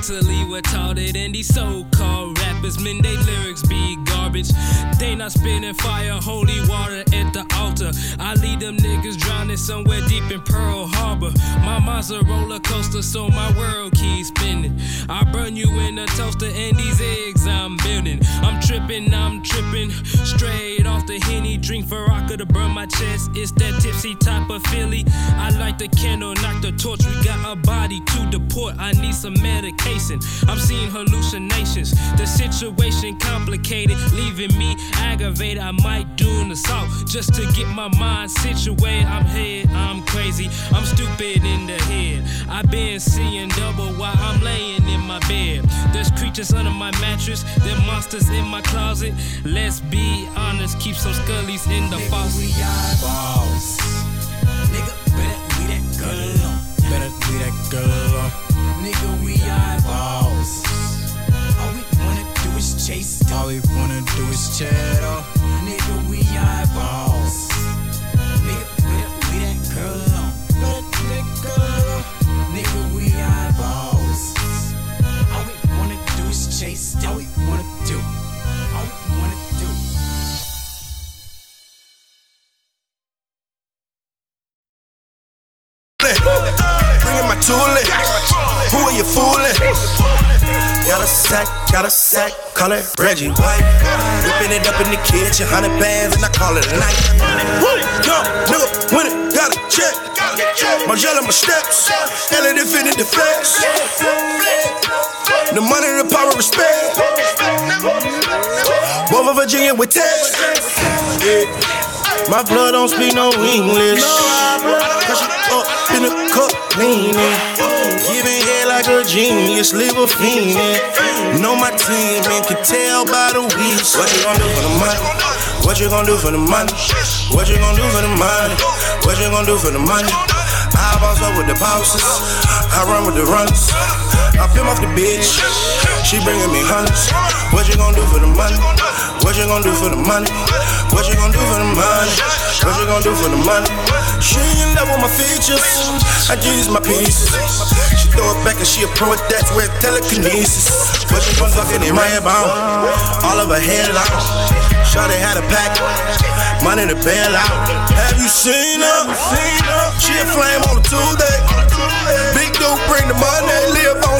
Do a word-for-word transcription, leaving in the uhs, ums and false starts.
mentally retarded, and these so-called rappers, man, they lyrics be garbage. They not spitting fire, holy water at the altar. I leave them niggas drowning somewhere deep in Pearl Harbor. My mind's a roller coaster, so my world keeps spinning. I burn you in a toaster, and these eggs I'm building. I'm tripping, I'm tripping, straight off the Henny. Drink vodka to burn my chest. It's that tipsy type of Philly. I light the candle, knock the torch. We got a body to deport. I need some medication. I'm seeing hallucinations. The situation complicated, leaving me aggravated. I might do an assault just to get my mind situated. I'm head, I'm crazy, I'm stupid in the head. I've been seeing double while I'm laying in my bed. There's creatures under my mattress, there monsters in my closet. Let's be honest, keep some scullies in the faucet. We eyeballs. Nigga, better leave that girl alone. Better leave that girl alone. Nigga, we eyeballs. All we wanna do is chase it. All we wanna do is chat up. Nigga, we eyeballs. Nigga, better leave that girl alone. Better leave that girl alone. Nigga, we eyeballs. All we wanna do is chase it. All we wanna do. All we wanna do. Bringing my toolie. Who are you fooling? Got a sack, got a sack, call it Reggie White. Whipping it up in the kitchen, hundred bands, and I call it a night. Yo, nigga, when it got a check. My gel and my steps, Elliot Infinite Deflex. The money, the power, respect. Both of Virginia with text. Yeah. My blood don't speak no English. Cause she up in the cup, leaning. Giving head like a genius, leave a fiendin'. Know my team, man, can tell by the weeks. What you gon' do for the money? What you gon' do for the money? What you gon' do for the money? What you gon' do for the money? I boss up with the bosses, I run with the runners. I film off the bitch, she bringing me hundreds. What you gon' do for the money? What you gon' do for the money? What you gon' do for the money? What you gon' do for the money? She in love with my features, I use my pieces. She throw it back and she a pro at that with telekinesis. What you gon' fucking in my bound? All of her hair out. Shawty had a pack, money to bail out. Have you seen her? She a flame on a Tuesday. Big dude bring the money, live on